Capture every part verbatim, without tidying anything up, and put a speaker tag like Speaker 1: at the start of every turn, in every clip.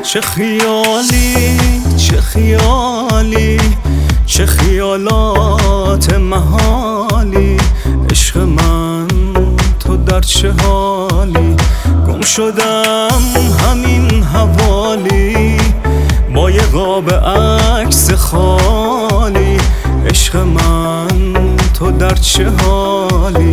Speaker 1: چه خیالی چه خیالی چه خیالات محالی، عشق من تو در چه حالی؟ گم شدم همین حوالی با یه قاب عکس خالی، عشق من تو در چه حالی؟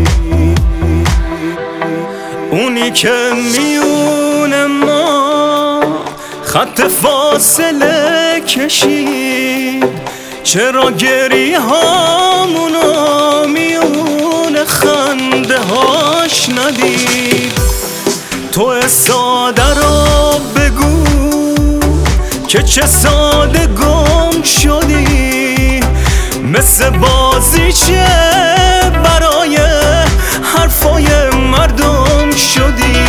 Speaker 1: اونی که میونه ما خط فاصله کشید، چرا گریه هامونو میونه خنده هاش ندید؟ تو ساده را بگو که چه ساده گم شدی، مثل بازی چه برای حرفای مردم شدی.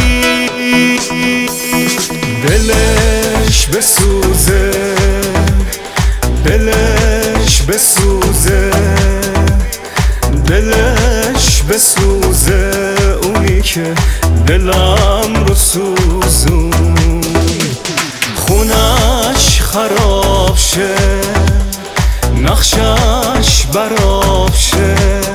Speaker 1: دلش بسوزه دلش بسوزه دلش بسوزه اونی که دلم رو سوزون، خونش خراب شه نقشش براب شه،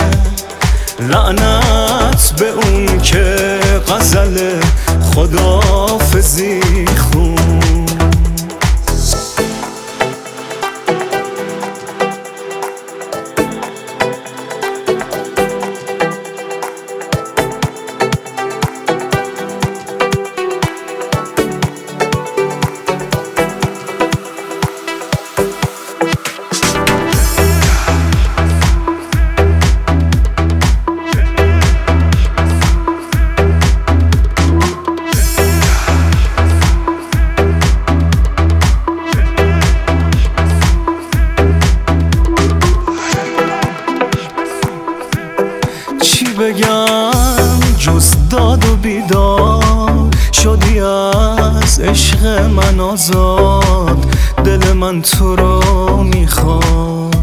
Speaker 1: لعنت به اون که غزل خداحافظی خون. چی بگم جز داد و بیداد، شدی از عشق من آزاد، دل من تو رو میخواد،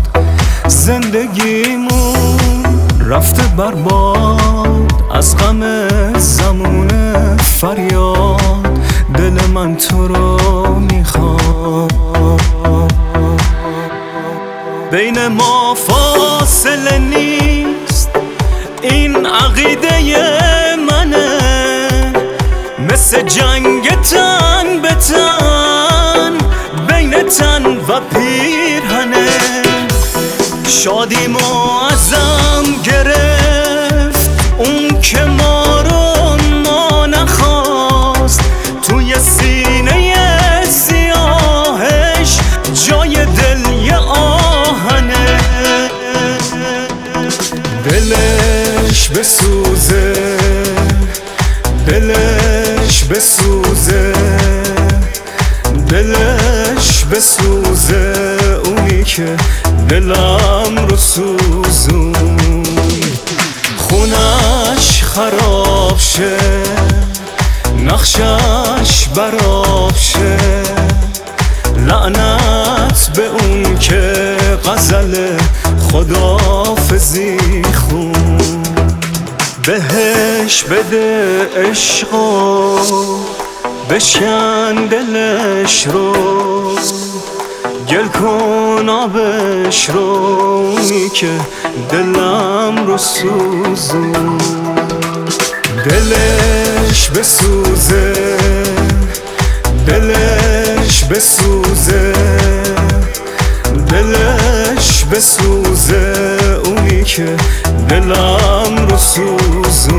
Speaker 1: زندگیمون رفته برباد از غم زمون فریاد، دل من تو رو میخواد. بین ما فاصله نیست این عقیده منه، مثل جنگ تن به تن بین تن و پیرهنه، شادیمو ازم گرفت اون که ما رو ما نخواست، توی سینه سیاهش جای دل یه آهنه. دلش بسوزه دلش بسوزه دلش بسوزه اونی که دلم رو سوزون، خونش خراب شه نقشش براب شه، لعنت به اون که غزل خداحافظی خون. بهش بده عشقو بشکن دلش رو، گل کن آبش رو اونی که دلم رو سوزون. دلش بسوزه دلش بسوزه دلش بسوزه اونی که دلم رو سوزون،